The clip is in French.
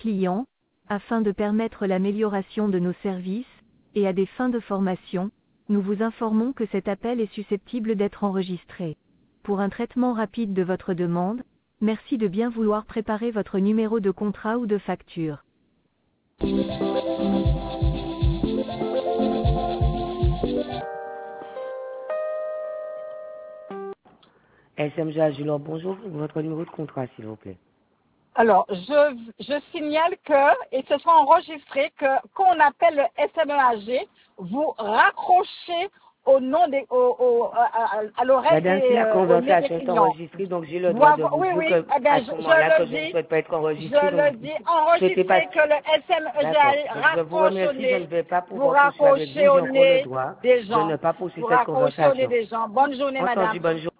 clients, afin de permettre l'amélioration de nos services, et à des fins de formation, nous vous informons que cet appel est susceptible d'être enregistré. Pour un traitement rapide de votre demande, merci de bien vouloir préparer votre numéro de contrat ou de facture. SMG Agilor, bonjour, votre numéro de contrat, s'il vous plaît. Alors, je signale que, et ce soit enregistré, que quand on appelle le SMEAG, vous raccrochez au nom des, à l'oreille Madame, si la conversation est clients. enregistrée, donc j'ai le droit de vous dire que, à ce moment-là, que je ne souhaite pas être enregistrée. Je le dis, enregistré que le SMEAG je vous remercie, je ne vais pas vous pouvoir poursuivre avec vous, j'ai raccrochez au encore le nez droit des de gens. ne pas poursuivre Vous cette raccrochez au nez conversation. des gens. Bonne journée, Entendu, madame. bonne journée.